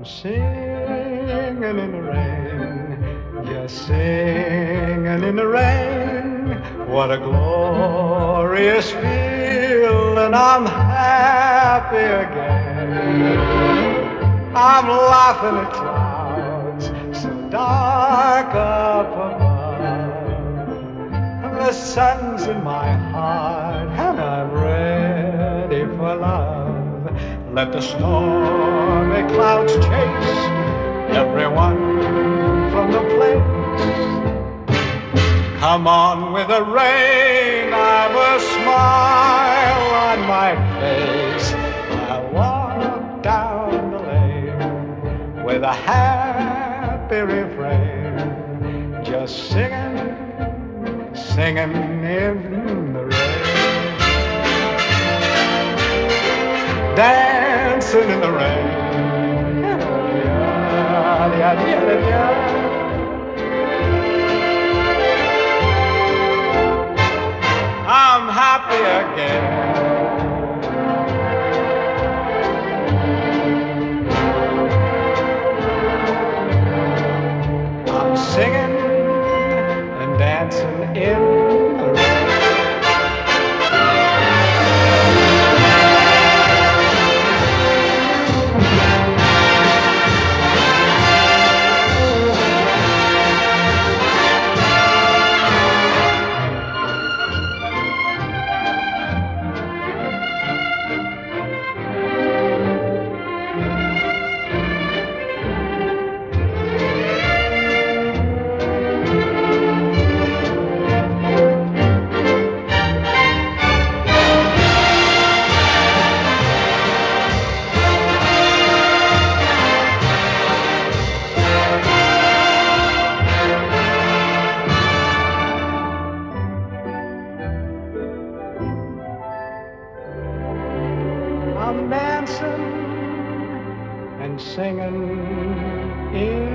singing in the rain, just singing in the rain. What a glorious feeling, I'm happy again. I'm laughing at clouds so dark up above. The sun's in my heart and I'm ready for love. Let the stormy clouds chase everyone from the place. Come on with the rain, I've a smile on my face. I'll walk down the lane with a happy refrain, just singing, singing in the rain. Dancing in the rain. I'm happy again. I'm singing and dancing in the rain. I'm dancing and singing in